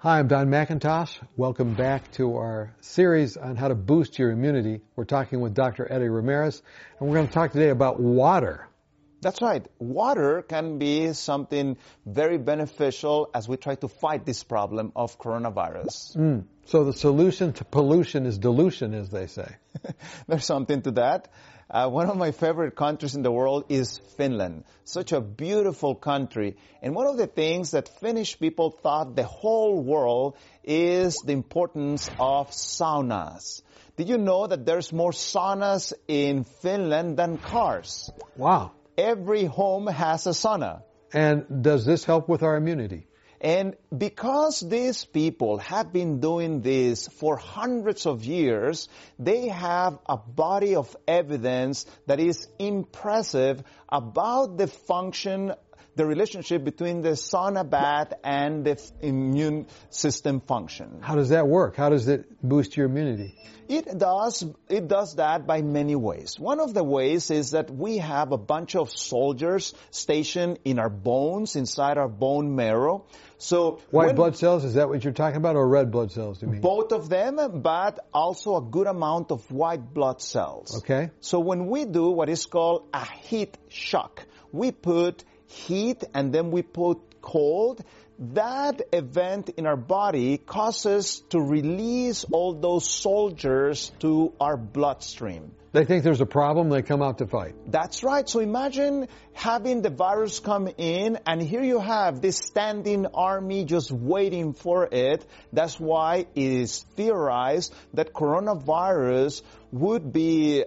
Hi, I'm Don McIntosh. Welcome back to our series on how to boost your immunity. We're talking with Dr. Eddie Ramirez, and we're going to talk today about water. That's right. Water can be something very beneficial as we try to fight this problem of coronavirus. So the solution to pollution is dilution, as they say. There's something to that. One of my favorite countries in the world is Finland. Such a beautiful country. And one of the things that Finnish people thought the whole world is the importance of saunas. Did you know that there's more saunas in Finland than cars? Wow. Every home has a sauna. And does this help with our immunity? And because these people have been doing this for hundreds of years, they have a body of evidence that is impressive about the function, the relationship between the sauna bath and the immune system function. How does that work? How does it boost your immunity? It does that by many ways. One of the ways is that we have a bunch of soldiers stationed in our bones, inside our bone marrow. So white blood cells, is that what you're talking about, or red blood cells, you mean? Both of them, but also a good amount of white blood cells. Okay. So when we do what is called a heat shock, we put heat and then we put cold. That event in our body causes to release all those soldiers to our bloodstream. They think there's a problem, they come out to fight. That's right. So imagine having the virus come in, and here you have this standing army just waiting for it. That's why it is theorized that coronavirus would be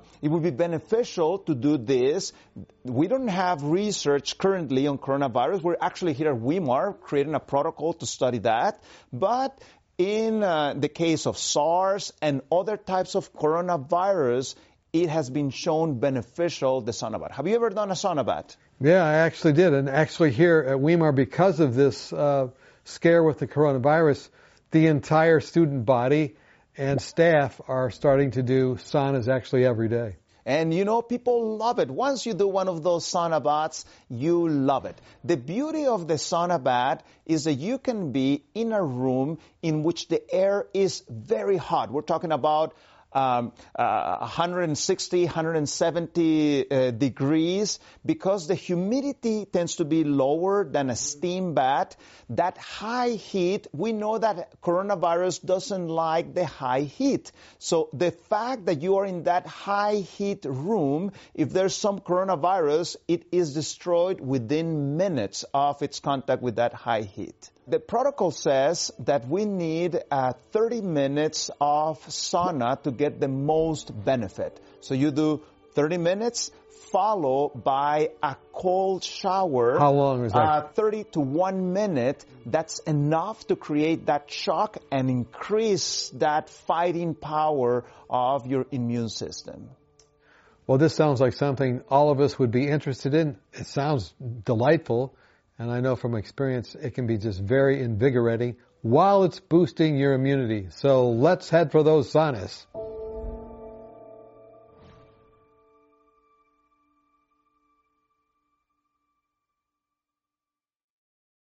beneficial to do this. We don't have research currently on coronavirus. We're actually here at Weimar creating a protocol to study that. But in the case of SARS and other types of coronavirus, it has been shown beneficial, the sauna bath. Have you ever done a sauna bath? Yeah, I actually did. And actually here at Weimar, because of this scare with the coronavirus, the entire student body and staff are starting to do saunas actually every day. And you know, people love it. Once you do one of those sauna baths, you love it. The beauty of the sauna bath is that you can be in a room in which the air is very hot. We're talking about 160, 170 degrees, because the humidity tends to be lower than a steam bath. That high heat, we know that coronavirus doesn't like the high heat. So the fact that you are in that high heat room, if there's some coronavirus, it is destroyed within minutes of its contact with that high heat. The protocol says that we need 30 minutes of sauna to get the most benefit. So you do 30 minutes, followed by a cold shower. How long is that? 30 to 1 minute. That's enough to create that shock and increase that fighting power of your immune system. Well, this sounds like something all of us would be interested in. It sounds delightful. And I know from experience, it can be just very invigorating while it's boosting your immunity. So let's head for those saunas.